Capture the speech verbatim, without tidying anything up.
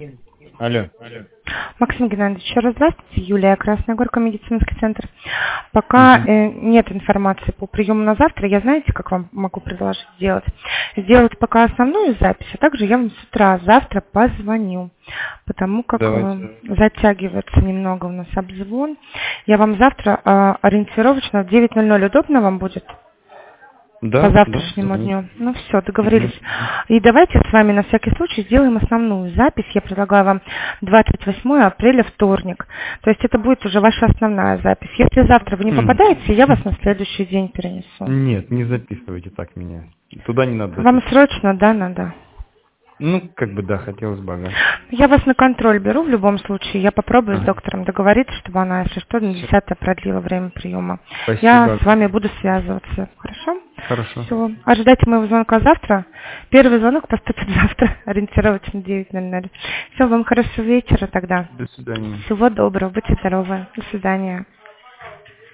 Алло. Максим Геннадьевич, еще раз здравствуйте. Юлия, Красная Горка, медицинский центр. Пока Угу. э, нет информации по приему на завтра, я знаете, как вам могу предложить сделать? Сделать пока основную запись, а также я вам с утра завтра позвоню, потому как э, Давайте. затягивается немного у нас обзвон. Я вам завтра э, ориентировочно в девять ноль ноль удобно вам будет? По Да, да, завтрашнему звоните. дню. Ну все, договорились. Угу. И давайте с вами на всякий случай сделаем основную запись. Я предлагаю вам двадцать восьмое апреля, вторник. То есть это будет уже ваша основная запись. Если завтра вы не М. попадаете, я вас на следующий день перенесу. Нет, не записывайте так меня. Туда не надо Вам записывать. срочно, да, надо? Ну, как бы да, хотелось бы, ага. Я вас на контроль беру в любом случае. Я попробую с Ага. доктором договориться, чтобы она, если что, на Всё. десятое продлила время приема. Спасибо Я с вами огромное. буду связываться. Хорошо? Хорошо. Все. Ожидайте моего звонка завтра. Первый звонок поступит завтра, ориентировочно девять ноль ноль. Все, вам хорошего вечера тогда. До свидания. Всего доброго, будьте здоровы. До свидания.